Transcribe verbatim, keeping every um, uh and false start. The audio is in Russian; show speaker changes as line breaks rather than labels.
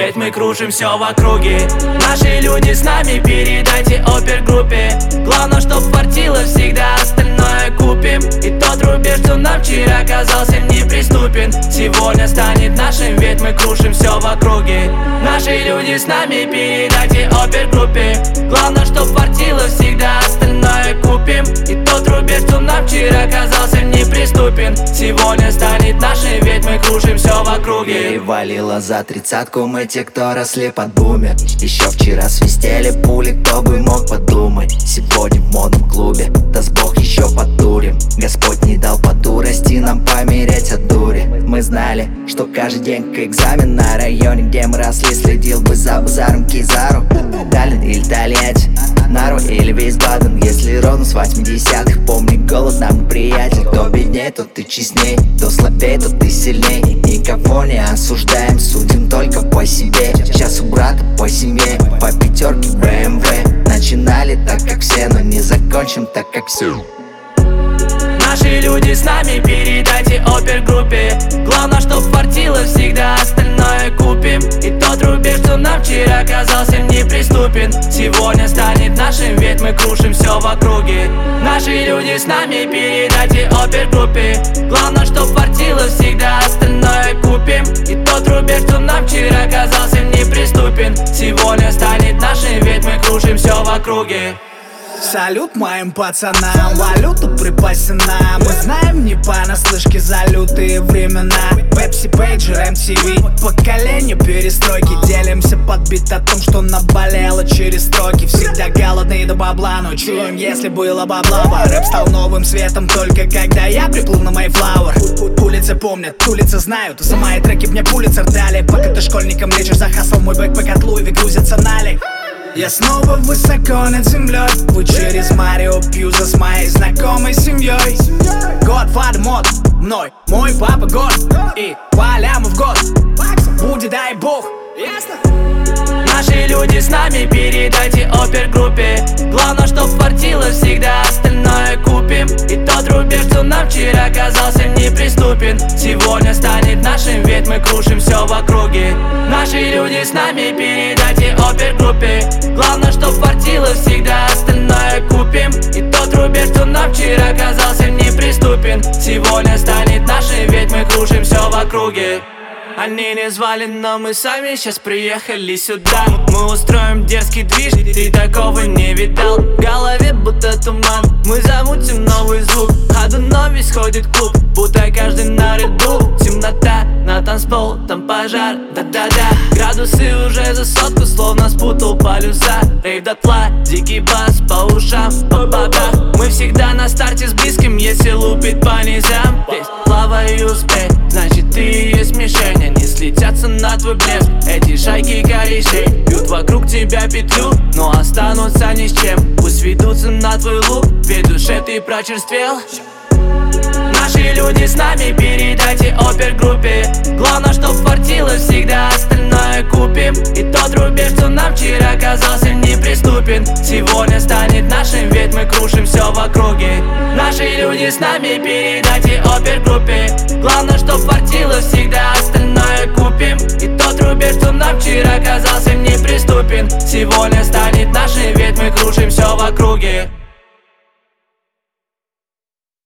ведь мы крушим все в округе. Наши люди с нами, передайте опергруппе. Главное, чтоб хватило, всегда остальное купим. И тот рубеж, что нам вчера оказался неприступен, сегодня станет нашим, ведь мы крушим все в округе. Наши люди с нами, передайте опергруппе. Главное, чтоб хватило, всегда остальное купим. И тот рубеж, что нам вчера оказался неприступен, сегодня станет нашим, ведь мы крушим все в округе.
Перевалило за тридцатку мы те, кто росли под буме. Еще вчера свистели пули, кто бы мог подумать. Сегодня в модном клубе, да с Бог еще подурим. Господь не дал по дурости нам помереть от дури. Мы знали, что каждый день к экзамен на районе, где мы росли, следил бы за базаром Кизару. Таллин или Тольятти, Нару или Вейсбаден. Если ровно с восьмидесятых, помни голод нам приятель. Кто бедней, тот ты честней, кто слабей, тот ты сильней. Никого не осуждаем, судим только по себе. Сейчас у брата по семье, по пятерке бэ эм вэ. Начинали так, как все, но не закончим так, как все.
Наши люди с нами, передайте опергруппе. Главное, чтоб хватило, всегда остальное купим. И тот рубеж, что нам вчера оказался неприступен, сегодня станет нашим, ведь мы крушим все в округе. Наши люди с нами, передайте опергруппе. Главное, чтоб хватило, всегда остальное купим. И тот рубеж, что нам вчера оказался неприступен, сегодня станет нашим, ведь мы крушим все в округе.
Салют моим пацанам, валюту припасена. Мы знаем не понаслышке за лютые времена. Пепси, пейджер, эм ти ви, поколение перестройки. Делимся под бит о том, что наболело через строки. Всегда голодные до бабла, но чуем, если было бабла. Рэп стал новым светом только когда я приплыл на Мейфлауэр. Улицы помнят, улицы знают, за мои треки мне пулицер дали. Пока ты школьником лечишь за хасл, мой бэкпэк от Луи грузится налей. Я снова высоко над землей, вы через Марио Пьюза с моей знакомой семьей. Godfather мод мной, мой папа год, и по ляму в год будет, дай бог, ясно?
Наши люди с нами, передайте опергруппе. Главное, чтоб хватило, всегда остальное купим. И тот рубеж, что нам вчера оказался неприступен, сегодня станет нашим, ведь мы крушим все в округе. Наши люди с нами, передайте опергруппе. Главное, чтоб хватило, всегда остальное купим. И тот рубеж, что нам вчера оказался неприступен, сегодня станет нашим, ведь мы крушим все в округе. Они не звали, но мы сами сейчас приехали сюда. Мы устроим дерзкий движ, ты такого не видал. В голове будто туман, мы замутим новый звук. Ходуном весь ходит клуб, будто каждый на ряду. Темнота, на танцпол, там пожар, да-да-да. Градусы уже за сотку, словно спутал полюса. Рейв дотла, дикий бас по ушам, по бабах. Мы всегда на старте с близким, если лупит по низам. Здесь слава и успех, значит ты и есть мишень. Они слетятся на твой блеск, эти шайки корешей бьют вокруг тебя петлю, но останутся ни с чем. Пусть ведутся на твой лук, ведь в душе ты прочерствел. Наши люди с нами, передайте опергруппе. Главное, чтоб хватило, всегда остальное купим. И тот рубеж, что нам вчера оказался неприступен, сегодня станет нашим, ведь мы крушим все в округе. Наши люди с нами, передайте опергруппе. Главное, чтоб хватило, всегда остальное купим. И тот рубеж, что нам вчера оказался неприступен, сегодня станет нашим, ведь мы крушим все в округе.